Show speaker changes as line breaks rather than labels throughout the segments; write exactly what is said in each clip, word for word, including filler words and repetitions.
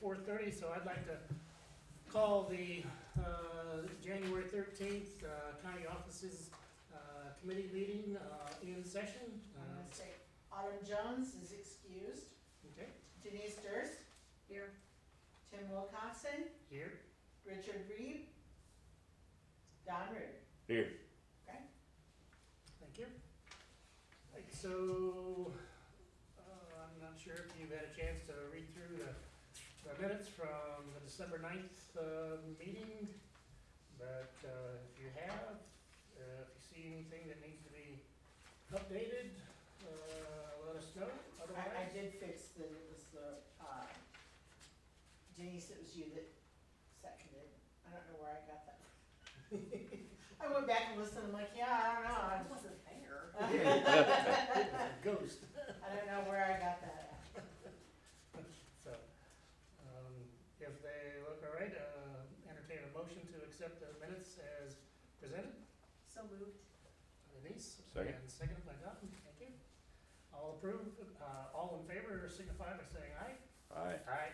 four thirty, so I'd like to call the, uh, January thirteenth, uh, county offices, uh, committee meeting, uh, in session.
I'm
Uh,
gonna say Autumn Jones is excused,
Okay,
Denise Durst,
Here.
Tim Wilcoxon,
here.
Richard Reed, Don Rude.
Here.
Okay?
Thank you. Right, so, uh, I'm not sure if you've had a chance to read through the, the minutes from the December ninth, uh, meeting, but, uh, if you have, uh, if you see anything that needs to be updated, uh, let us know,
I, I
otherwise.
did fix the, it was the, uh, Denise, it was you that seconded, I don't know where I got that. I went back and listened, I'm like, yeah, I don't know, I
I
just,
wasn't there.
Ghost.
I don't know where I got that at.
So, um, if they look all right, uh, entertain a motion to accept the minutes as presented.
So moved.
Denise?
Second.
And seconded by Don, thank you. All approve, uh, all in favor signify by saying aye.
Aye.
Aye.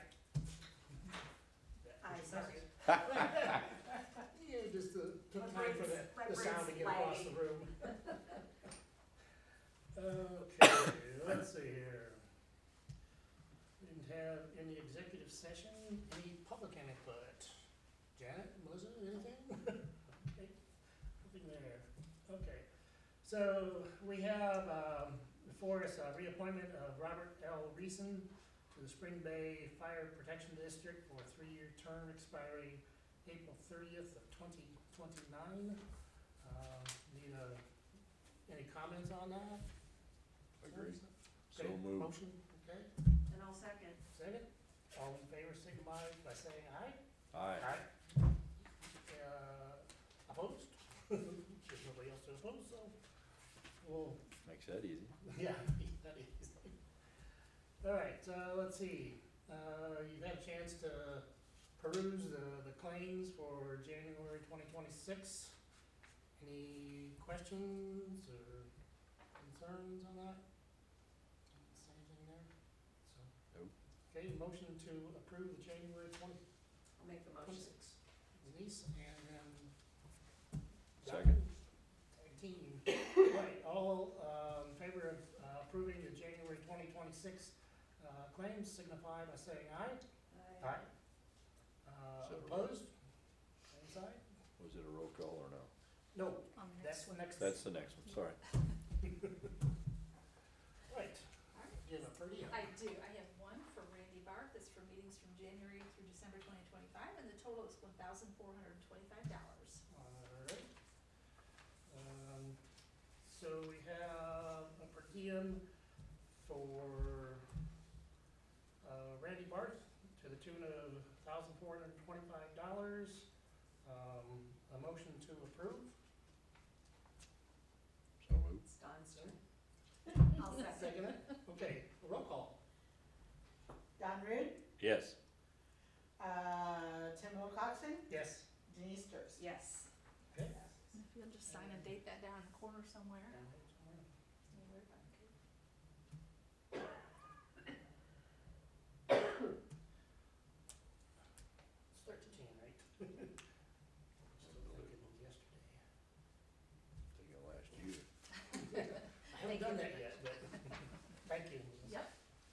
Aye, sorry.
Yeah, just uh, took
My
time for the,
brain's- my
the sound to
brain's
get across the
lagging.
room. Okay, let's see here. We didn't have any executive session, any public input. Janet, Melissa, anything? Okay, nothing there. Okay, so we have, um, before us, a reappointment of Robert L. Reeson to the Spring Bay Fire Protection District for a three-year term expiring April thirtieth of twenty twenty-nine. Uh, need a, any comments on that?
Agreed. So
Okay,
moved.
Motion, okay,
And I'll second.
second, all in favor signify by saying aye.
Aye.
Uh, opposed? There's nobody else to oppose, so we'll,
Makes that easy.
yeah, that is. All right, uh, let's see, uh, you've had a chance to peruse the, the claims for January twenty twenty-six. Any questions or concerns on that? Don't see anything there, so.
Nope.
Okay, motion to approve the January twenty
I'll make the motion.
twenty-six. Denise and then.
Second.
Tag team. Right, all, uh, in favor of uh, approving the January twenty twenty-six, uh, claims signify by saying aye.
Aye.
Uh,
So-
opposed? Same side?
Was it a roll call or no?
No,
On the
that's
next
the
one.
next.
That's the next one, sorry.
Right,
Alright.
give a pretty.
I do, I have one for Randy Barth, that's for meetings from January through December twenty twenty-five, and the total is one thousand four hundred and twenty-five dollars.
Alright. Um, so we have a per diem for, uh, Randy Barth to the tune of thousand four hundred and twenty-five dollars. Um, a motion to approve.
So moved.
It's Don's turn.
Second.
I'll second.
Second it, okay, roll call.
Don Rude,
Yes.
uh, Tim Wilcoxon,
Yes.
Denise Durst.
Yes.
Okay.
And if you'll just sign and date that down in the corner somewhere. Anywhere if I could.
It's thirteen, right? Still thinking of yesterday.
Think of last year.
I haven't done that yet, but thank you.
Yep.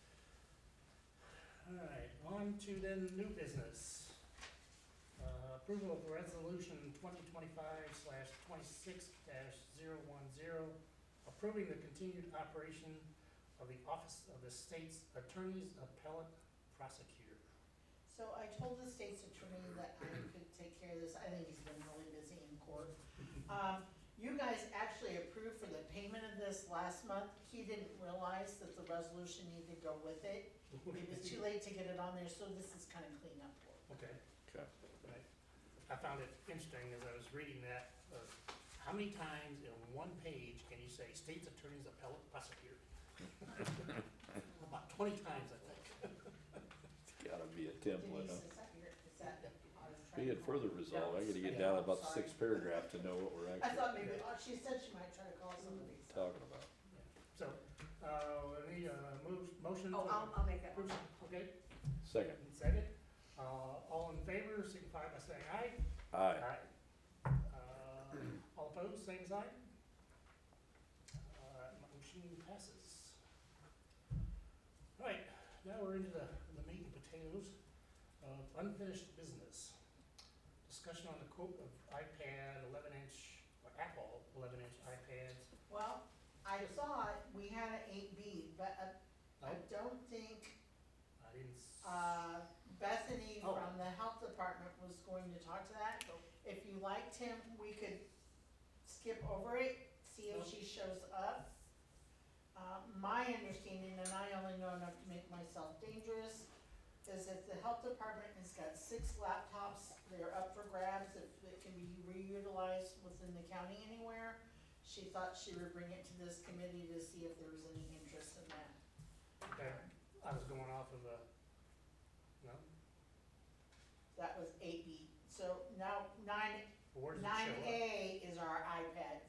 All right, on to then new business. Uh, approval of resolution twenty twenty-five slash twenty-six dash zero one zero, approving the continued operation of the Office of the State's Attorney's Appellate Prosecutor.
So I told the state's attorney that I could take care of this, I think he's been really busy in court. Um, you guys actually approved for the payment of this last month, he didn't realize that the resolution needed to go with it. It was too late to get it on there, so this is kind of cleanup work.
Okay,
Okay.
right. I found it interesting as I was reading that, uh, how many times in one page can you say State's Attorney's Appellate Prosecutor? About twenty times, I think.
It's gotta be a template,
Denise,
huh?
is that your, is that? I was
Be
trying
it
to-
further resolved, I gotta get
Yeah,
down about the
sorry.
sixth paragraph to know what we're
I
actually
thought maybe, oh, she said she might try to call somebody. so-
talking about.
So, uh, we need a move, motion to.
Oh, I'll, I'll make that
approve.
motion.
Okay,
Second.
second, Uh, all in favor, signify by saying aye.
Aye.
Uh, all opposed, same sign. Uh, motion passes. Right, now we're into the, the meat and potatoes of unfinished business. Discussion on the quote of iPad eleven inch, or Apple eleven inch iPads.
Well, I saw it, we had an eight B, but uh, I
Oh,
don't think,
I didn't. s-
uh, Bethany
Oh.
from the health department was going to talk to that.
Oh.
If you liked him, we could skip over it, see if
Oh.
she shows up. Uh, my understanding, and I only know enough to make myself dangerous, is that the health department has got six laptops, they're up for grabs, if it can be reutilized within the county anywhere. She thought she would bring it to this committee to see if there was any interest in that.
Okay, I was going off of a, no,
That was eight B. So now nine,
where does it
nine
show up?
A is our iPads.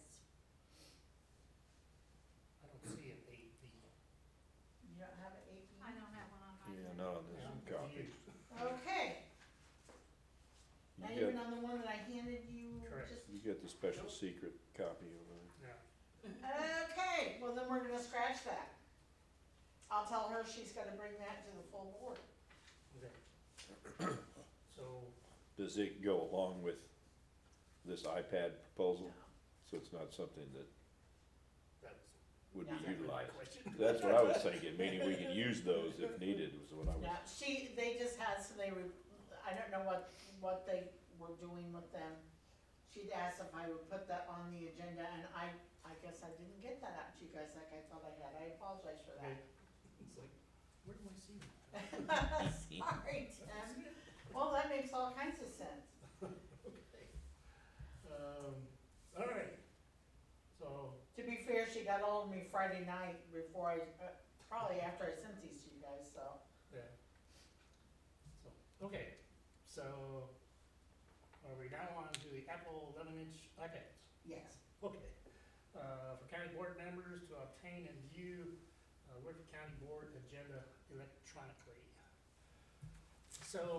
I don't see an eight B.
You don't have an eight B?
I don't have one on mine.
Yeah, no, there's
Yeah,
some
I'm
copy.
confused.
Okay, not
You
even
got,
on the one that I handed you,
Correct.
just,
you got the special secret copy over there.
Yeah,
okay, well then we're gonna scratch that. I'll tell her she's gotta bring that to the full board.
okay. So,
Does it go along with this iPad proposal?
No.
So it's not something that
that's
would be
Yeah.
exactly my
utilized?
question.
That's what I was thinking, meaning we could use those if needed, was what I was.
Yeah, she, they just had some, they were, I don't know what, what they were doing with them. She'd asked if I would put that on the agenda, and I, I guess I didn't get that out to you guys like I thought I had, I apologize for
Okay.
that.
It's like, where do I see that?
Sorry, Tim, well, that makes all kinds of sense.
Okay. Um, all right, so,
To be fair, she got ahold of me Friday night before I, uh, probably after I sent these to you guys, so.
yeah. So, okay, so, are we now on to the Apple eleven inch iPads?
Yes.
Okay. Uh, for county board members to obtain and view, uh, Woodford County Board agenda electronically. So,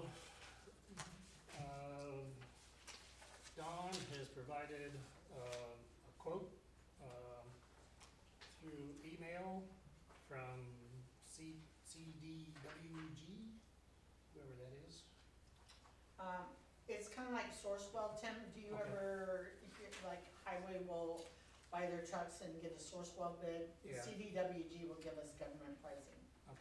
um, Dawn has provided, um, a quote, um, through email from C, C D W G, whoever that is.
Um, it's kinda like Sourcewell, Tim, do you
Okay.
ever, hear- like, Highway will buy their trucks and get a Sourcewell bid?
Yeah.
C D W G will give us government pricing.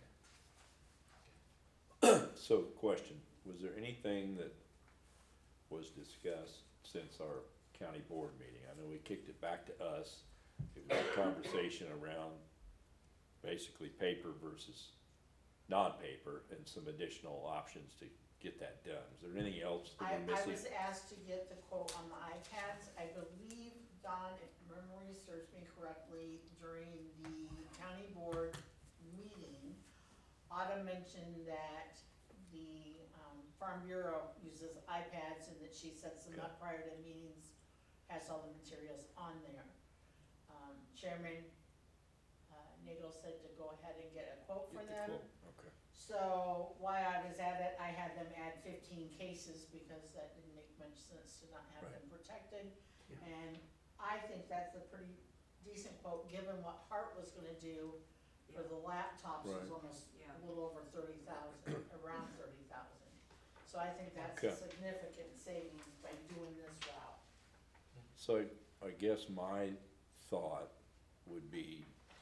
Okay.
So, question, was there anything that was discussed since our county board meeting? I know we kicked it back to us. It was a conversation around basically paper versus non-paper and some additional options to get that done. Is there anything else
I,
that we're
I was
missing?
asked to get the quote on the iPads, I believe, Don, if memory serves me correctly, during the county board meeting, Autumn mentioned that the, um, Farm Bureau uses iPads and that she sets them up prior to meetings, has all the materials on there. Um, Chairman, uh, Nagel said to go ahead and get a quote for
Get the
them.
quote, okay.
So while I was at it, I had them add fifteen cases because that didn't make much sense to not have
Right.
them protected.
Yeah.
And I think that's a pretty decent quote, given what Hart was gonna do for the laptops, was
Right.
almost
Yeah.
a little over thirty thousand, around thirty thousand. So I think that's a
Okay.
significant savings by doing this route.
So I, I guess my thought would be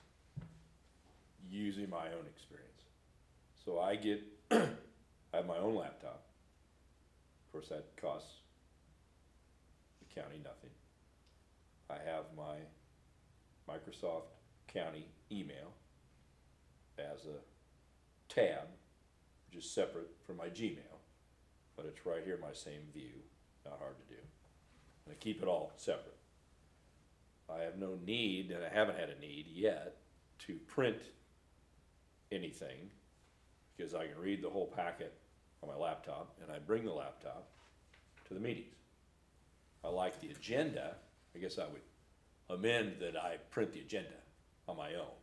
using my own experience. So I get, I have my own laptop. Of course, that costs the county nothing. I have my Microsoft County email as a tab, which is separate from my Gmail, but it's right here, my same view, not hard to do. And I keep it all separate. I have no need, and I haven't had a need yet, to print anything, because I can read the whole packet on my laptop, and I bring the laptop to the meetings. I like the agenda, I guess I would amend that I print the agenda on my own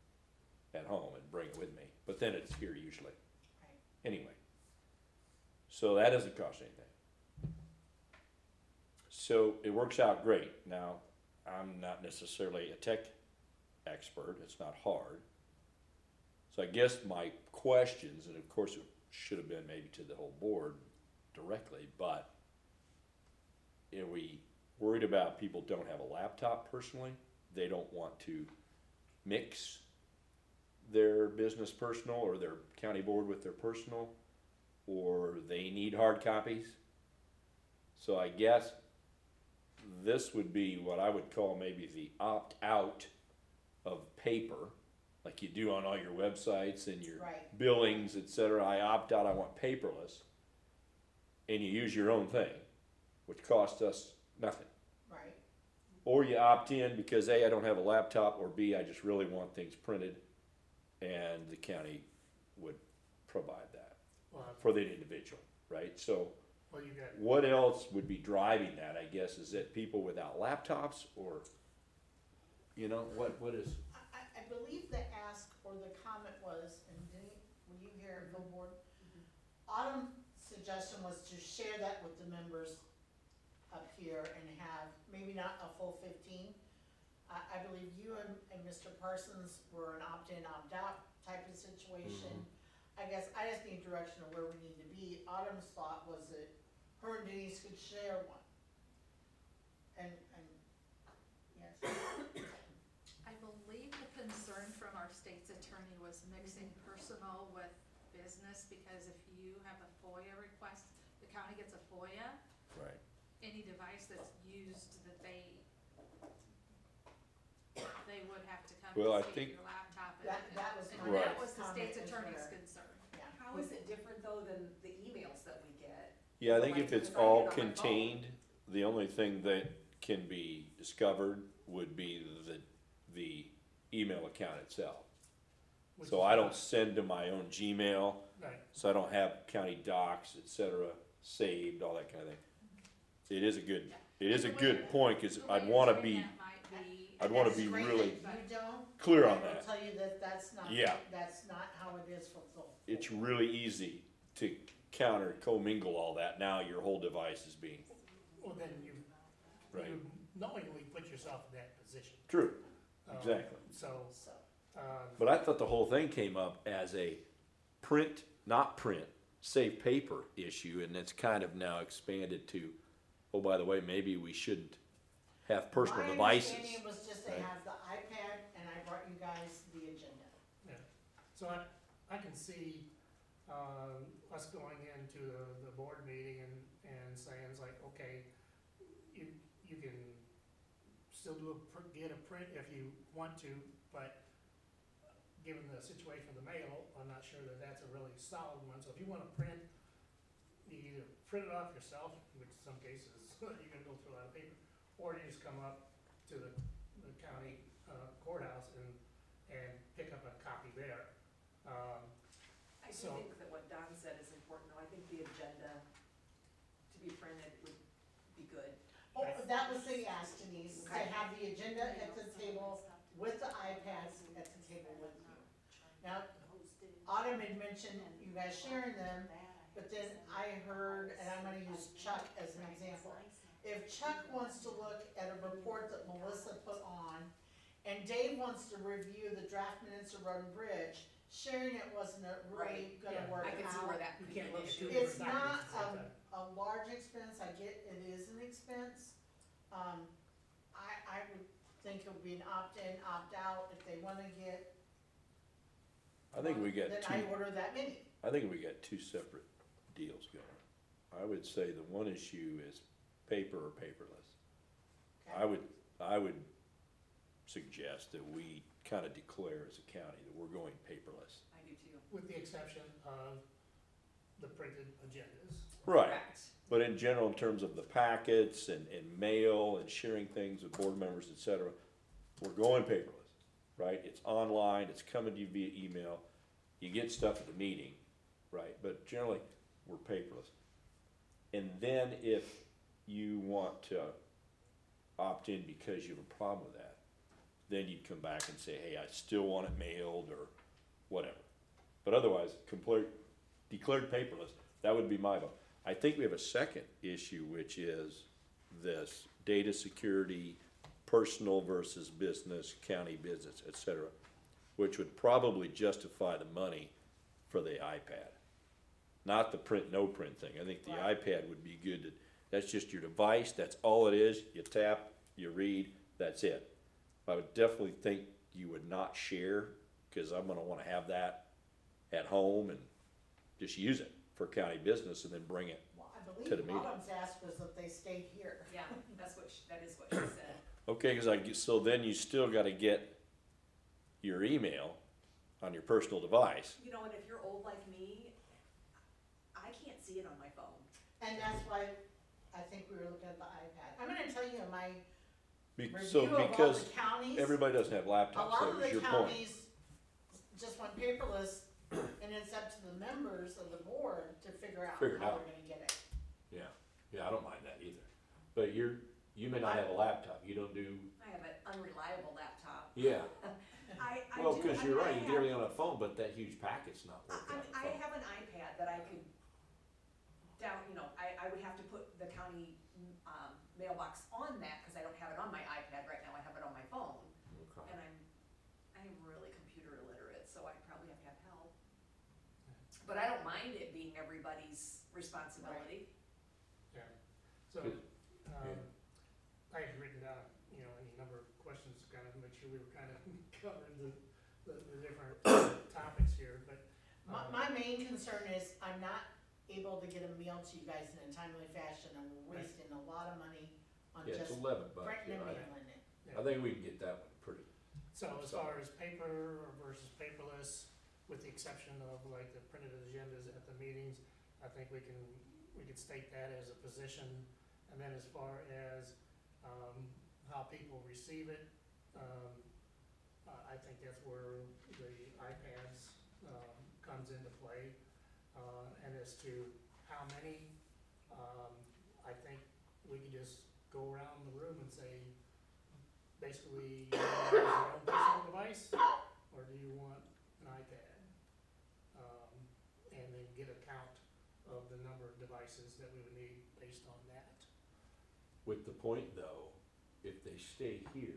at home and bring it with me, but then it's here usually,
Right.
anyway. So that doesn't cost anything. So it works out great. Now, I'm not necessarily a tech expert, it's not hard. So I guess my questions, and of course it should have been maybe to the whole board directly, but are we worried about people don't have a laptop personally? They don't want to mix their business personal or their county board with their personal, or they need hard copies? So I guess this would be what I would call maybe the opt-out of paper, like you do on all your websites and your
Right.
billings, et cetera. I opt out, I want paperless. And you use your own thing, which costs us nothing.
Right,
Or you opt in because A, I don't have a laptop, or B, I just really want things printed, and the county would provide that
Well,
for the individual, right? So
well, you got,
what else would be driving that, I guess? Is it people without laptops, or, you know, what, what is?
I, I- I believe the ask or the comment was, and Denny, were you here, Bill Board? Autumn's suggestion was to share that with the members up here and have, maybe not a full fifteen. I, I believe you and, and Mister Parsons were an opt-in, opt-out type of situation. I guess I just need direction of where we need to be. Autumn's thought was that her and Denise could share one. And, and, yes,
I believe the concern from our state's attorney was mixing personal with business, because if you have a FOIA request, the county gets a FOIA,
Right.
any device that's used that they, they would have to come
Well, I
and see
think-
if your laptop and,
That- that was
and
my
that
Right.
was the state's
comment
attorney's
was there.
concern.
yeah.
How is it different though than the emails that we get?
Yeah, I think
Like,
if it's
if I get
all
on my phone.
contained, the only thing that can be discovered would be the, the email account itself.
which
So
is-
I don't send to my own Gmail,
Right,
so I don't have county docs, et cetera, saved, all that kind of thing. It is a good, it is a
The way-
good point, cause
The way
I'd
you're
wanna
saying
be,
that might be-
I'd wanna
That's
be
great
really
that you don't.
clear on
I will
that.
tell you that that's not,
Yeah.
that's not how it is for full.
It's really easy to counter, commingle all that, now your whole device is being,
well, then you,
right,
you knowingly put yourself in that position.
true,
Um,
exactly.
So,
So,
um,
But I thought the whole thing came up as a print, not print, save paper issue, and it's kind of now expanded to, oh, by the way, maybe we shouldn't have personal
my
devices.
understanding was just to
right?
have the iPad, and I brought you guys the agenda.
yeah, so I, I can see, um, us going into the, the board meeting and, and saying, it's like, okay, you, you can still do a, pr- get a print if you want to, but given the situation of the mail, I'm not sure that that's a really solid one, so if you wanna print, you either print it off yourself, which in some cases, you're gonna go through a lot of paper, or you just come up to the, the county uh, courthouse and, and pick up a copy there. Um,
I do
So-
think that what Don said is important though. I think the agenda to be printed would be good.
Oh,
Right.
that was the ask, Denise, to
Okay.
have the agenda at the table with the iPads at the table with you. Now, Autumn had mentioned you guys sharing them, but then I heard, and I'm gonna use Chuck as an example. If Chuck wants to look at a report that Melissa put on, and Dave wants to review the draft minutes of Road and Bridge, sharing it wasn't a really
Right.
gonna
Yeah.
work
I can see
out.
where that
You
could be
can't
an
look at
issue.
two
It's
different
not
documents at the same
a,
time.
a large expense, I get it is an expense. Um, I, I would think it would be an opt-in, opt-out, if they wanna get.
I think we
one,
get
Then
two,
I order that many.
I think we got two separate deals going. I would say the one issue is paper or paperless.
Okay.
I would, I would suggest that we kinda declare as a county that we're going paperless.
I do too.
With the exception of the printed agendas.
Right.
Correct.
But in general, in terms of the packets and, and mail and sharing things with board members, et cetera, we're going paperless, right? It's online, it's coming to you via email, you get stuff at the meeting, right? But generally, we're paperless. And then if you want to opt in because you have a problem with that, then you'd come back and say, hey, I still want it mailed or whatever. But otherwise, complete, declared paperless, that would be my vote. I think we have a second issue, which is this data security, personal versus business, county business, et cetera, which would probably justify the money for the iPad. Not the print, no print thing. I think the
Right.
iPad would be good. to- That's just your device, that's all it is. You tap, you read, that's it. I would definitely think you would not share, cause I'm gonna wanna have that at home and just use it for county business and then bring it.
Well, I
To the
believe
meeting.
Autumn's ask was that they stayed here.
Yeah, that's what, she- that is what she said.
Okay, cause I, get- so then you still gotta get your email on your personal device.
You know, and if you're old like me, I can't see it on my phone.
And that's why I think we were looking at the iPad. I'm gonna tell you, my
Be-
review
So
of all
because
the counties,
everybody doesn't have
a
laptops,
lot
that
of
was
the
your point.
counties just went paperless, and it's up to the members of the board to figure out how
Figure it
they're
out.
gonna get it.
Yeah, yeah, I don't mind that either. But you're, you may not have a laptop, you don't do,
I have an unreliable laptop.
yeah.
I, I do.
Well, cause
I
you're
mean, I
right, you get
have-
everything on a phone, but that huge packet's not
I,
working on
I
the phone.
have an iPad that I could down, you know, I, I would have to put the county, um, mailbox on that, cause I don't have it on my iPad right now, I have it on my phone.
Okay.
And I'm, I am really computer illiterate, so I probably have to have help. But I don't mind it being everybody's responsibility.
Yeah, so,
Good.
um, I had written down, you know, any number of questions to kind of make sure we were kind of covering the, the, the different topics here, but.
My,
um,
my main concern is I'm not able to get a meal to you guys in a timely fashion, and we're
Right.
wasting a lot of money on
Yeah, it's
just
eleven bucks,
printing
yeah,
and
I,
mailing it.
I think we can get that one pretty,
So as
So-
far as paper versus paperless, with the exception of like the printed agendas at the meetings, I think we can, we could state that as a position. And then as far as, um, how people receive it, um, I, I think that's where the iPads, um, comes into play. Uh, and as to how many, um, I think we could just go around the room and say, basically, do you want your own personal device, or do you want an iPad? Um, and then get a count of the number of devices that we would need based on that.
with the point though, if they stay here,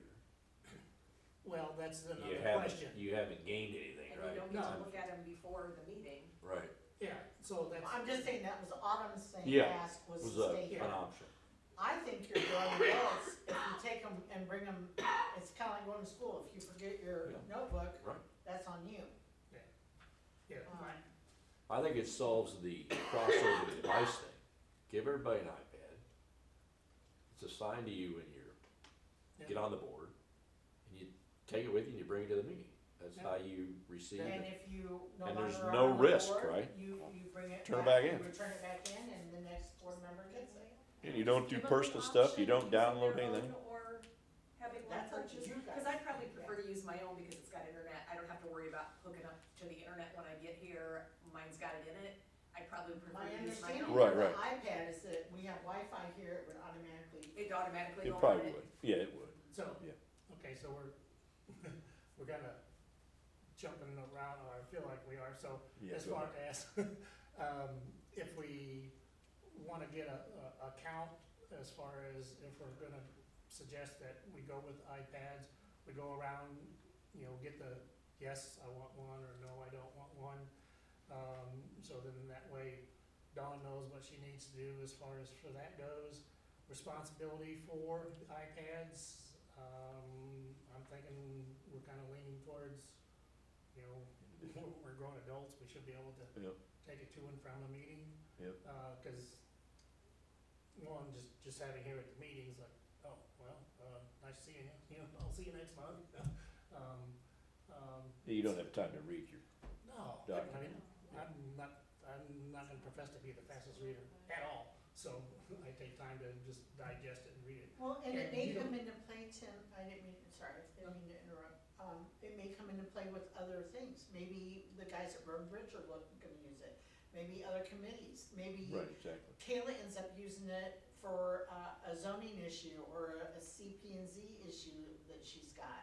Well, that's
you
another
haven't,
question.
you haven't gained anything,
And we
right?
don't get to
No.
look at them before the meeting.
Right,
Yeah, so that's.
I'm just saying that was Autumn's thing,
Yeah,
ask was
was
to
a,
stay here.
an option.
I think you're grown adults, if you take them and bring them, it's kinda like going to school, if you forget your
Yeah.
notebook,
Right.
that's on you.
Yeah,
Um,
right.
I think it solves the crossover device thing. Give everybody an iPad. It's assigned to you when you're, get
Yeah.
on the board, and you take it with you and you bring it to the meeting. That's
Yeah.
how you receive
And
it.
if you no
And
longer
there's
are
no
on the
risk,
board,
right?
You, you bring it
Turn it
back,
back
you
in.
return it back in, and the next board member gets it.
And you don't do
Give them the
personal stuff, you
option
don't
of using
download
their
anything.
own Or having one
That's up to
purchased,
you guys.
cause I probably prefer to use my own because it's got internet, I don't have to worry about hooking up to the internet when I get here, mine's got it in it. I probably prefer
My
to use my
understanding
own.
Right,
of the
right.
iPad is that we have Wi-Fi here, it would automatically,
It automatically
It
go on
probably
it.
would, yeah, it would.
So,
Yeah.
okay, so we're, we're kinda jumping around, or I feel like we are, so
Yeah,
as
go
far
ahead.
as, um, if we wanna get a, a, a count, as far as if we're gonna suggest that we go with iPads, we go around, you know, get the, yes, I want one, or no, I don't want one. Um, so then that way Dawn knows what she needs to do as far as for that goes. Responsibility for the iPads, um, I'm thinking we're kinda leaning towards, you know, we're grown adults, we should be able to
Yep.
take it to and from a meeting.
Yep.
Uh, cause, one, just, just having here at the meetings, like, oh, well, uh, nice seeing you, you know, I'll see you next month. Um, um,
You don't have time to read your,
no, I
Document.
mean, I'm not, I'm not gonna profess to be the fastest reader at all, so I take time to just digest it and read it.
well, and it
And
may
you
come
don't-
into play, Tim, I didn't mean, sorry, didn't mean to interrupt. Um, it may come into play with other things, maybe the guys at Road Bridge are look, gonna use it, maybe other committees, maybe
right, exactly.
Kayla ends up using it for uh, a zoning issue or a C P and Z issue that she's got.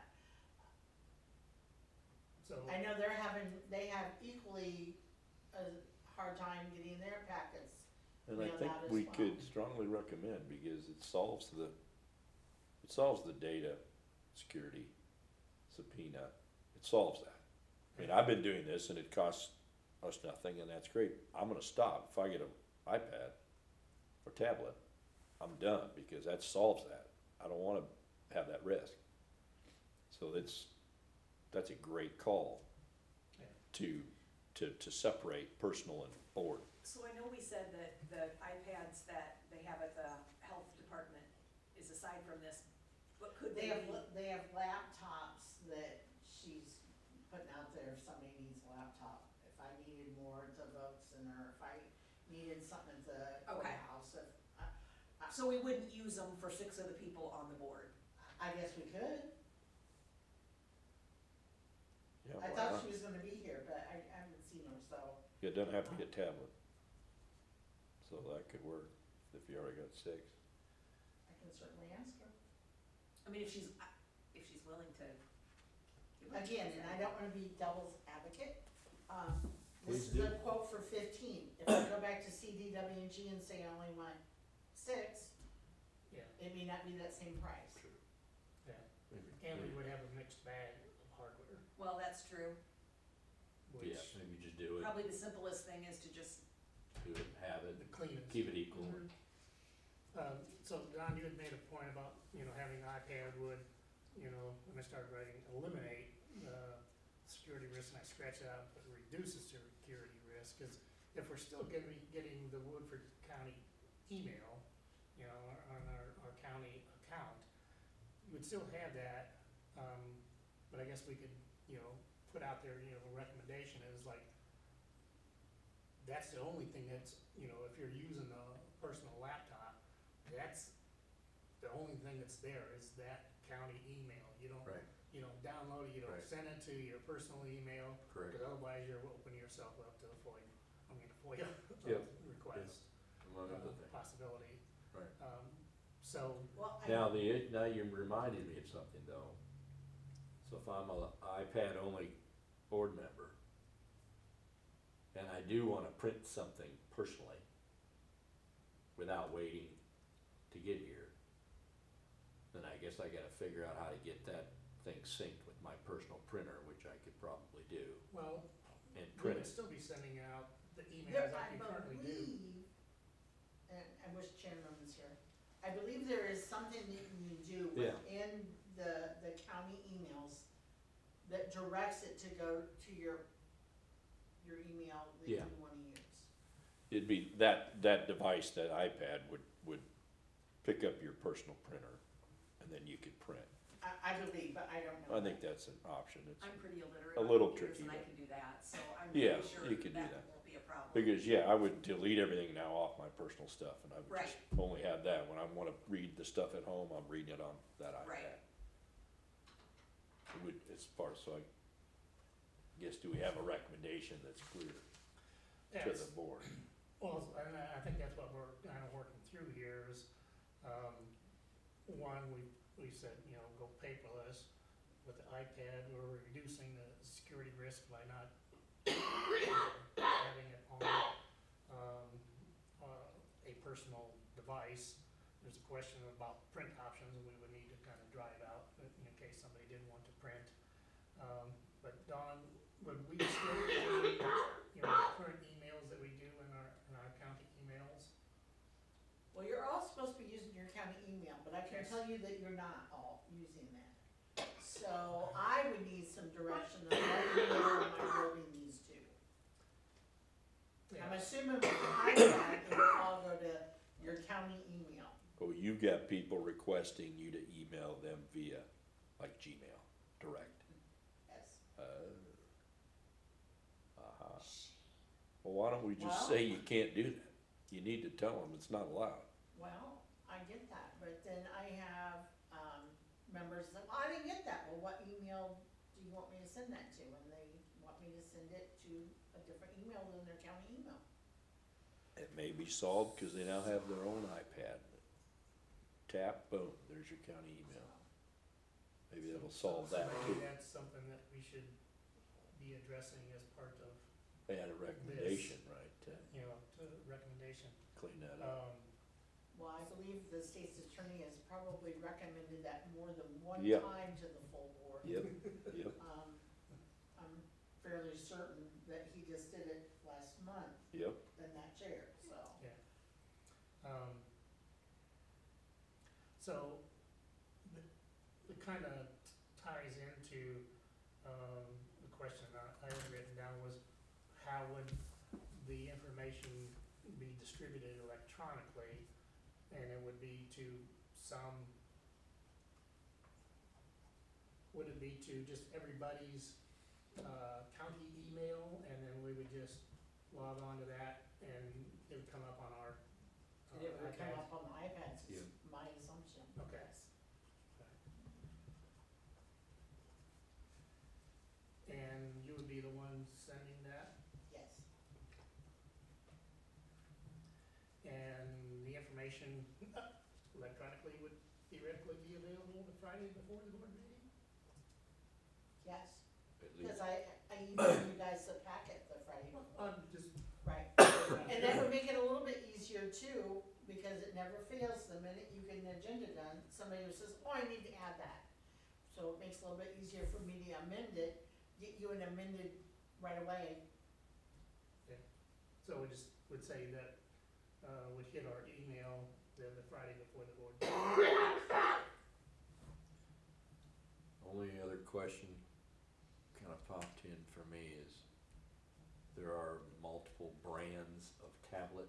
So,
I know they're having, they have equally a hard time getting their packets
And I
mailed
think
out as
we
well.
could strongly recommend, because it solves the, it solves the data security subpoena, it solves that. I mean, I've been doing this and it costs us nothing, and that's great, I'm gonna stop, if I get an iPad or tablet, I'm done, because that solves that, I don't wanna have that risk. So it's, that's a great call
Yeah.
to, to, to separate personal and board.
So I know we said that the iPads that they have at the health department is aside from this, but could
They
they
have,
be?
la- they have laptops that she's putting out there if somebody needs a laptop. If I needed more at the vote center, if I needed something at the
Okay.
courthouse, if, I,
So we wouldn't use them for six of the people on the board?
I guess we could.
Yeah,
I
why
thought
not?
she was gonna be here, but I, I haven't seen her, so.
It doesn't have to be a tablet. So that could work, if you already got six.
I can certainly ask her.
I mean, if she's, if she's willing to. give it to
Again,
us,
and I
then-
don't wanna be devil's advocate, um, this
Please
is a quote for fifteen. If I go back to C D W G and say I only want six,
Yeah,
it may not be that same price.
yeah, and we would have a mixed bag of hardware,
Well, that's true.
which,
Yeah, maybe just do it,
Probably the simplest thing is to just,
do it, have it,
the cleanest.
keep it equal.
Mhm. Um, so Don, you had made a point about, you know, having iPad would, you know, when I started writing, eliminate, uh, security risk, and I scratched it out, but reduces security risk, cause if we're still getting, getting the Woodford County email, you know, on our, our county account, you would still have that, um, but I guess we could, you know, put out there, you know, a recommendation is like, that's the only thing that's, you know, if you're using a personal laptop, that's the only thing that's there is that county email. You don't,
Right,
you don't download it, you don't
Right.
send it to your personal email,
correct.
because otherwise you're opening yourself up to the FOIA, I mean, FOIA
Yep.
request,
Among
uh,
other things.
possibility.
Right.
Um, so,
Well, I.
Now, the, now you reminded me of something though. So if I'm a iPad only board member, and I do wanna print something personally, without waiting to get here, then I guess I gotta figure out how to get that thing synced with my personal printer, which I could probably do,
well,
and
we
print
would
it.
still be sending out the
There,
emails like
I
you currently do.
believe, and I wish Chairman was here, I believe there is something that you can do
Yeah.
within the, the county emails that directs it to go to your, your email that you
Yeah.
wanna use.
It'd be, that, that device, that iPad would, would pick up your personal printer, and then you could print.
I, I believe, but I don't know.
I think that's an option, it's,
I'm pretty illiterate
A
on
little
computers
tricky,
and I
but-
can do that, so I'm
Yeah,
pretty sure
you could do that.
that won't be a problem.
because, yeah, I would delete everything now off my personal stuff, and I would
Right.
just only have that, when I wanna read the stuff at home, I'm reading it on that iPad.
Right.
It would, it's part, so I guess, do we have a recommendation that's clear
Yeah,
to
it's-
the board?
Well, and I I think that's what we're kind of working through here is, um, one, we, we said, you know, go paperless. With the iPad, we're reducing the security risk by not having it on, um, uh, a personal device. There's a question about print options, and we would need to kind of drive out in in case somebody didn't want to print. Um, but Dawn, would we still do, you know, the current emails that we do in our, in our county emails?
Well, you're all supposed to be using your county email, but I can
Yes.
tell you that you're not all using that. So I would need some direction on what email am I loading these to. I'm
Yeah,
assuming with the iPad, it will all go to your county email.
Oh, you got people requesting you to email them via, like Gmail, direct.
Yes.
Uh, uh-huh. Well, why don't we just
Well-
say you can't do that? You need to tell them it's not allowed.
Well, I get that, but then I have, um, members that, well, I didn't get that. Well, what email do you want me to send that to? And they want me to send it to a different email than their county email.
It may be solved, cause they now have their own iPad. Tap, boom, there's your county email. Maybe that'll solve
so
that
maybe
too.
that's something that we should be addressing as part of
They had a recommendation, right, to
you know, to recommendation.
clean that up.
Um,
Well, I believe the state's attorney has probably recommended that more than one
Yeah.
time to the full board.
Yep, yep,
Um, I'm fairly certain that he just did it last month
yep.
in that chair, so.
um, so, the- it kinda ties into, um, the question I, I had written down was, how would the information be distributed electronically? And it would be to some, would it be to just everybody's, uh, county email, and then we would just log on to that, and it would come up on our, uh,
And it would come
iPads?
up on the iPads,
Yeah.
is my assumption.
Okay.
Yes.
And you would be the one sending that,
Yes.
and the information electronically would theoretically be available the Friday before the board meeting?
Yes,
At least,
because I, I emailed you guys the packet the Friday before.
I'm just,
Right. And that would make it a little bit easier too, because it never fails, the minute you get an agenda done, somebody says, oh, I need to add that. So it makes it a little bit easier for me to amend it, get you an amended right away.
so we just would say that, uh, would hit our email the, the Friday before the board.
only other question kind of popped in for me is, there are multiple brands of tablet,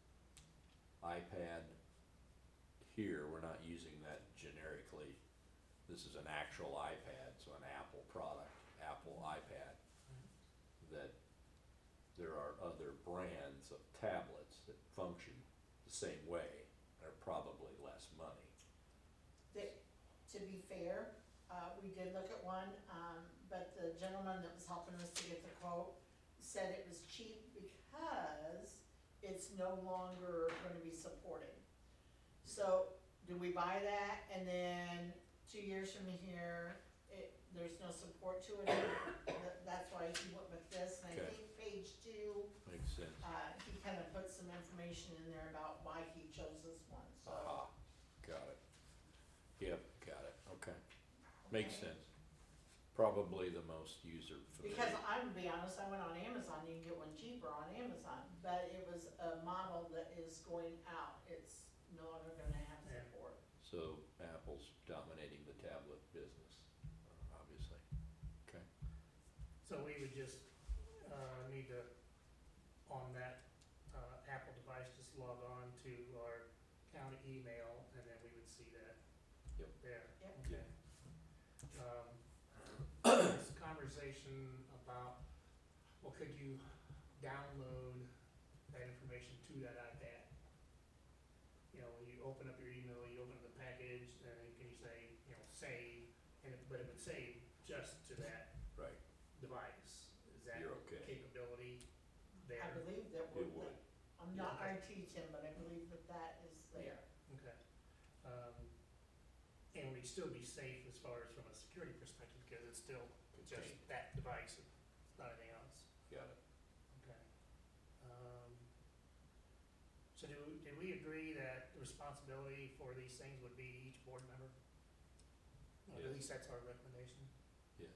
iPad. Here, we're not using that generically. This is an actual iPad, so an Apple product, Apple iPad. That there are other brands of tablets that function the same way, are probably less money.
That, to be fair, uh, we did look at one, um, but the gentleman that was helping us to get the quote said it was cheap because it's no longer gonna be supported. So, do we buy that, and then two years from here, it, there's no support to it? That- That's why he went with this, and I
Okay.
think page two,
Makes sense.
uh, he kinda put some information in there about why he chose this one, so.
Aha, got it. Yep, got it, okay. Makes
Okay.
sense. Probably the most user familiar.
Because I'm gonna be honest, I went on Amazon, you can get one cheaper on Amazon, but it was a model that is going out, it's no longer gonna have
Yeah.
support.
So Apple's dominating the tablet business, uh, obviously. Okay.
So we would just, uh, need to, on that, uh, Apple device, just log on to our county email, and then we would see that.
Yep.
There.
Yep.
Okay. Um, this conversation about, well, could you download that information to that iPad? You know, when you open up your email, you open up the package, and then can you say, you know, save, and it, but it would save just to that
Right,
device. Is that
you're okay.
capability there?
I believe that
It
would,
would.
I'm not
Yeah.
I T Tim, but I believe that that is there.
Okay. Um, and we'd still be safe as far as from a security perspective, because it's still just
Contained.
that device, it's not anything else.
Got it.
Okay. Um, so do, did we agree that the responsibility for these things would be each board member? Or
Yes.
At least that's our recommendation.
Yes.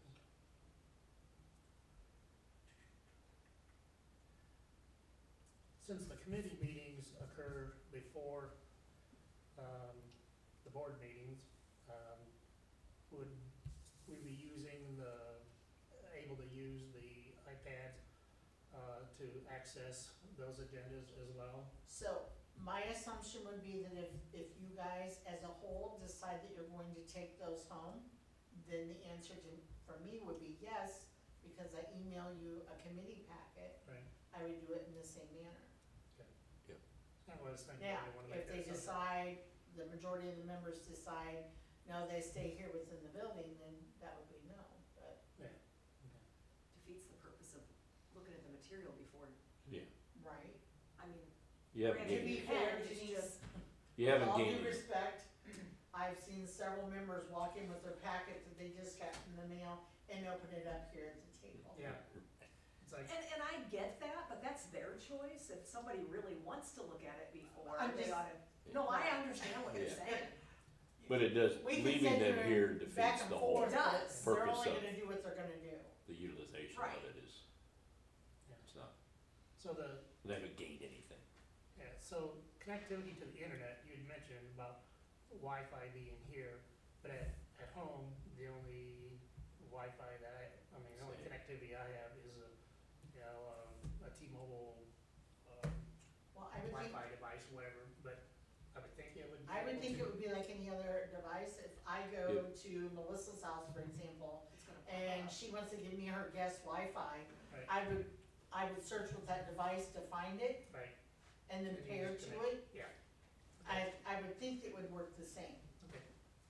Since the committee meetings occur before, um, the board meetings, um, would we be using the, able to use the iPads, uh, to access those agendas as well?
So, my assumption would be that if, if you guys as a whole decide that you're going to take those home, then the answer to, for me would be yes, because I email you a committee packet,
Right.
I would do it in the same manner.
That's what I was thinking,
Now,
I didn't wanna make
if
that
they
assumption.
decide, the majority of the members decide, no, they stay here within the building, then that would be no, but,
Yeah, okay.
Defeats the purpose of looking at the material before,
Yeah.
right?
I mean,
You haven't
granted,
To be
gained,
you
fair,
can, it's
Denise,
just,
you haven't
With all
gained,
due respect, I've seen several members walk in with their packet that they just got from the mail and open it up here at the table.
Yeah, It's like,
And, and I get that, but that's their choice. If somebody really wants to look at it before,
I'm
they
just-
ought to, no, I understand what you're
Yeah.
saying.
But it does,
We can
leaving
sit
them
here
here
and
defeats
back and
the whole,
forth,
It
but
does.
they're
Purpose
only
of-
gonna do what they're gonna do.
the utilization
Right.
of it is,
yeah.
it's not,
So the,
they haven't gained anything.
yeah, so connectivity to the internet, you had mentioned about Wi-Fi being here, but at, at home, the only Wi-Fi that I, I mean, the only
Same.
connectivity I have is a, you know, um, a T-Mobile, um,
Well, I would think,
Wi-Fi device, whatever, but I would think it would be
I would
able
think
to-
it would be like any other device. If I go to Melissa's house, for example,
It's gonna pop
and
up.
she wants to give me her guest Wi-Fi,
Right.
I would, I would search with that device to find it
Right,
and then
And you
pair
just
to
connect.
it.
yeah.
I, I would think it would work the same.
Okay.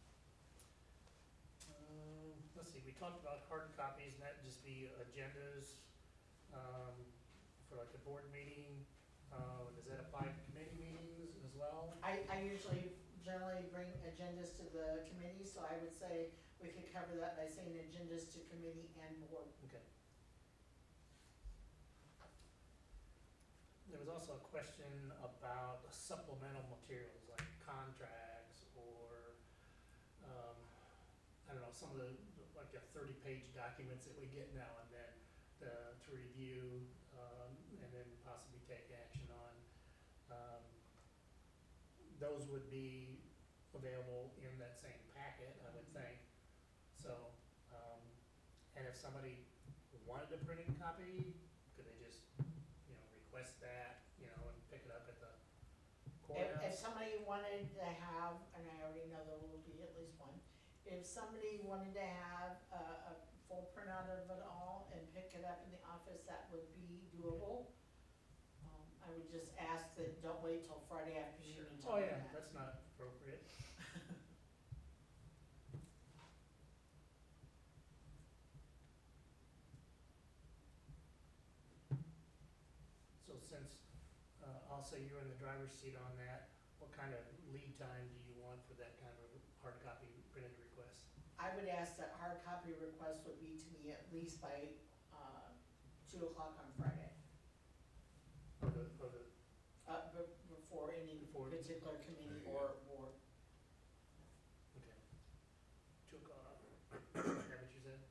Um, let's see, we talked about hard copies, and that'd just be agendas, um, for like a board meeting. Uh, does that apply to committee meetings as well?
I, I usually generally bring agendas to the committee, so I would say we could cover that by saying agendas to committee and board.
Okay. There was also a question about supplemental materials like contracts or, um, I don't know, some of the, like the thirty-page documents that we get now and then, the, to review, um, and then possibly take action on. Um, those would be available in that same packet, I would think. So, um, and if somebody wanted a printed copy, could they just, you know, request that, you know, and pick it up at the
If, if
courthouse?
somebody wanted to have, and I already know there will be at least one, if somebody wanted to have a, a full printout of it all and pick it up in the office, that would be doable. Um, I would just ask that don't wait till Friday afternoon and tell
Oh,
me
yeah,
that.
that's not appropriate. So since, uh, I'll say you're in the driver's seat on that, what kind of lead time do you want for that kind of hard copy printed request?
I would ask that hard copy request would be to me at least by, uh, two o'clock on Friday,
Or the, or the,
uh, be- before any
Before-
particular committee
Yeah.
or board.
okay. Two o'clock, is that what you said?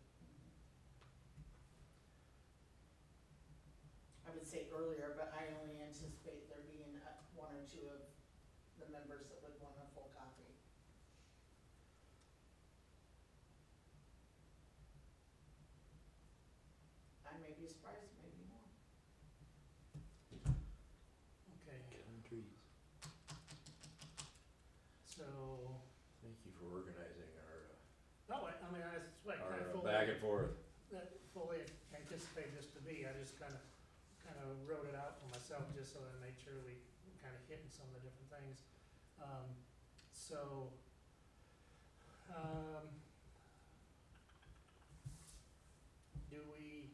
I would say earlier, but I only anticipate there being uh, one or two of the members that would want a full copy. I may be surprised, maybe more.
Okay,
Get on the trees.
so,
Thank you for organizing our,
no, I, I mean, that's what I
uh,
kind of
our
fully.
back and forth.
that fully anticipated this to be, I just kind of, kind of wrote it out for myself, just so I made sure we kind of hitting some of the different things. Um, so, um, do we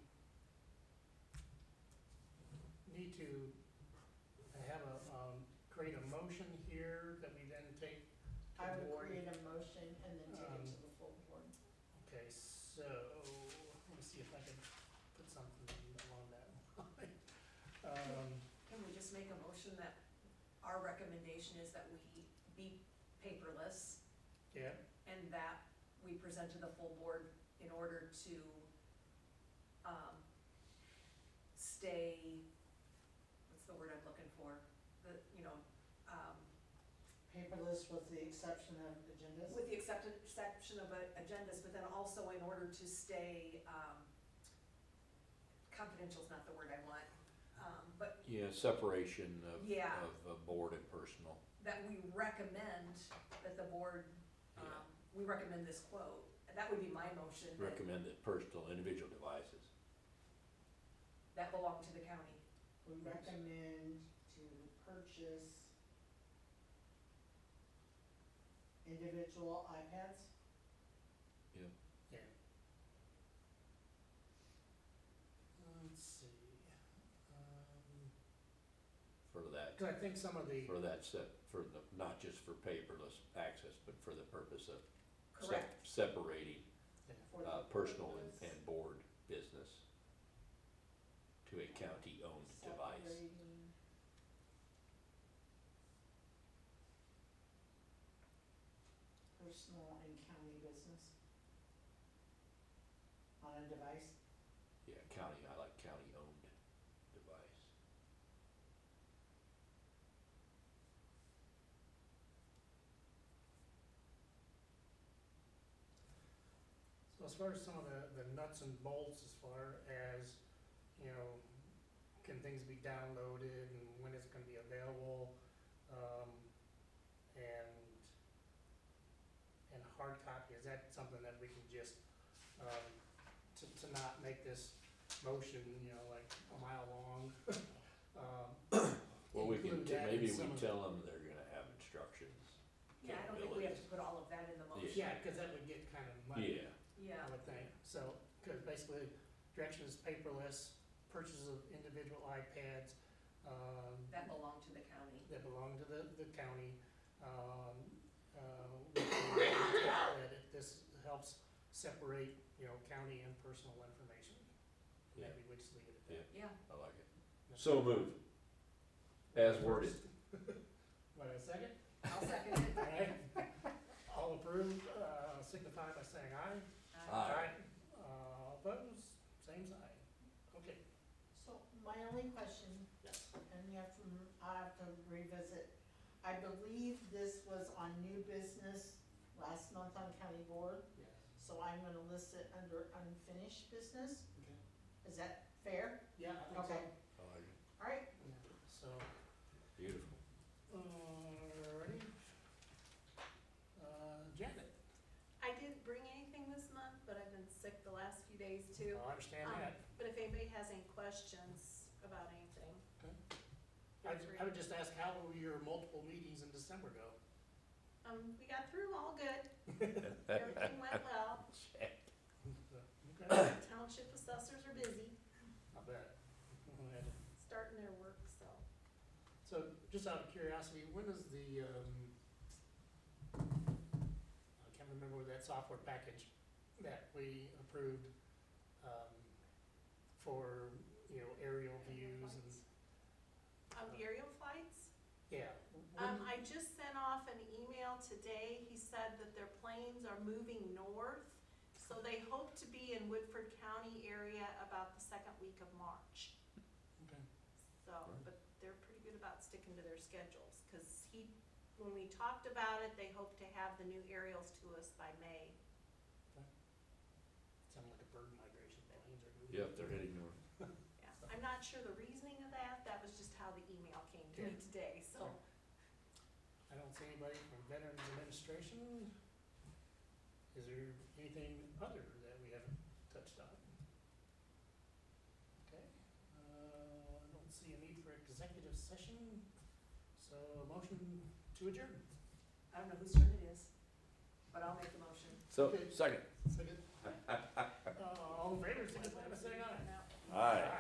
need to have a, um, create a motion here that we then take to
I
the
would
board?
create a motion and then take it
Um,
to the full board.
Okay, so, let me see if I can put something along that line. Um,
Can we just make a motion that our recommendation is that we be paperless
yeah,
and that we present to the full board in order to, um, stay, what's the word I'm looking for? The, you know, um,
Paperless with the exception of agendas.
with the accepted, exception of uh, agendas, but then also in order to stay, um, confidential is not the word I want, um, but
Yeah, separation of,
Yeah.
of uh, board and personal.
that we recommend that the board,
Yeah.
um, we recommend this quote. That would be my motion, that,
Recommend that personal, individual devices.
that belong to the county.
We recommend to purchase individual iPads.
Yeah.
yeah. Let's see, um,
For that,
cause I think some of the,
for that set, for the, not just for paperless access, but for the purpose of sep-
Correct.
separating,
for the
uh, personal and,
purpose.
and board business. to a county-owned device.
Separating personal and county business on a device.
Yeah, county, I like county-owned device.
So as far as some of the, the nuts and bolts, as far as, you know, can things be downloaded and when it's gonna be available, um, and, and hard copy, is that something that we can just, um, to, to not make this motion, you know, like a mile long? um,
Well, we can,
include
t-
that in
maybe we
some of the-
tell them they're gonna have instructions.
Yeah, I don't think we have to put all of that in the motion.
Yeah, cause that would get kind of muddy.
Yeah,
Yeah.
I would think, so, cause basically, direction is paperless, purchase of individual iPads, um,
That belong to the county.
that belong to the, the county, um, uh, we can tell that it, this helps separate, you know, county and personal information.
yeah,
Maybe we just leave it at that.
Yeah.
I like it. So moved, as worded.
What, a second?
I'll second it.
Alright, all approved, uh, signify by saying aye.
Uh,
Aye.
Uh, opposed, same sign, okay,
So my only question,
yes.
and you have to, I have to revisit, I believe this was on new business last month on county board,
Yes.
so I'm gonna list it under unfinished business.
Okay.
Is that fair?
Yeah, I think so.
Okay,
I like it.
alright,
Yeah, so,
Beautiful.
alrighty. Uh, Janet,
I didn't bring anything this month, but I've been sick the last few days too.
I understand
Um,
that.
But if anybody has any questions about anything,
Okay.
feel
I,
free.
I would just ask, how will your multiple meetings in December go?
Um, we got through 'em all good. Everything went well.
Okay,
Township assessors are busy,
I bet. Alright.
starting their work, so.
So, just out of curiosity, when is the, um, I can't remember that software package that we approved, um, for, you know, aerial views and,
Um, the aerial flights,
yeah.
um,
when-
I just sent off an email today. He said that their planes are moving north. So they hope to be in Woodford County area about the second week of March.
Okay.
So, but they're pretty good about sticking to their schedules, cause he, when we talked about it, they hope to have the new aerials to us by May.
Sound like a bird migration, planes are moving.
Yep, they're heading north.
Yeah, I'm not sure the reasoning of that, that was just how the email came to me
Yeah.
today, so.
I don't see anybody from Veterans Administration. Is there anything other that we haven't touched on? Okay, uh, I don't see a need for executive session, so a motion to adjourn.
I don't know whose turn it is, but I'll make the motion.
So,
Okay.
second.
Second. Uh, all in favor, signify by saying aye.
Now-
Aye.